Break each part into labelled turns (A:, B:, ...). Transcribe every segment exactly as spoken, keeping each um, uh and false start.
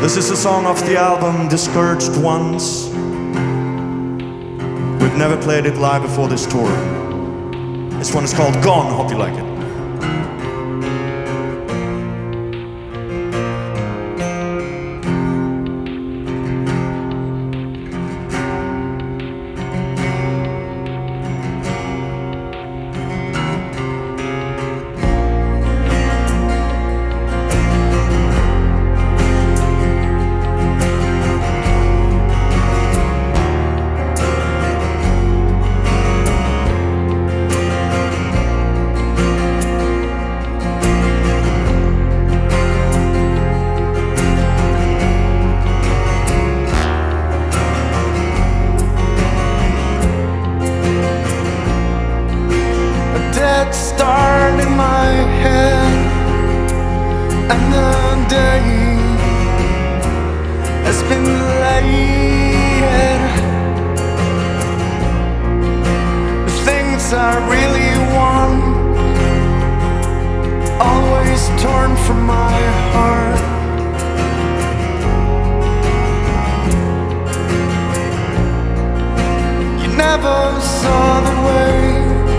A: This is a song off the album Discouraged Ones. We've never played it live before this tour. This one is called Gone. Hope you like it.
B: Start in my head, and the day has been laid. The things I really want, always torn from my heart. You never saw the way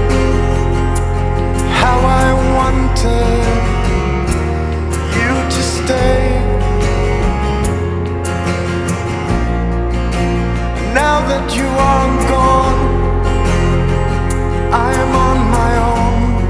B: how I wanted you to stay. Now that you are gone, I am on my own.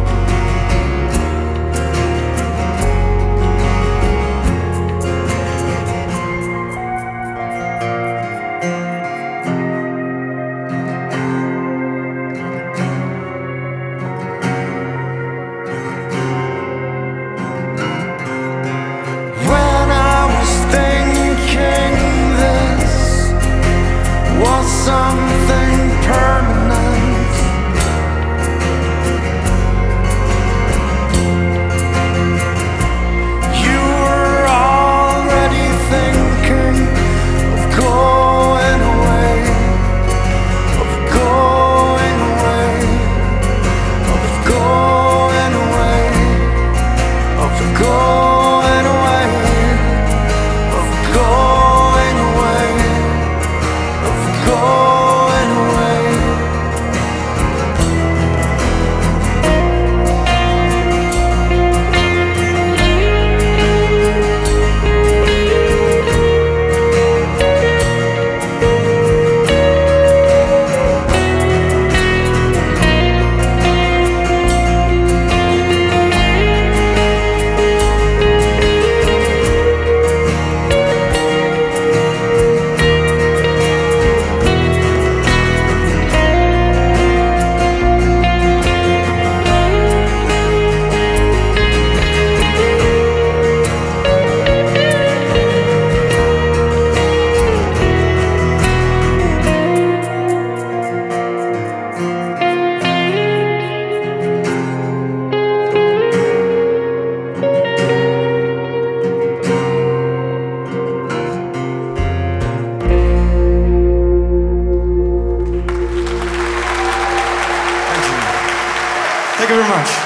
B: Something permanent. You were already thinking of going away, of going away, of going away, of going away, of going away, of going.
A: Thank you very much.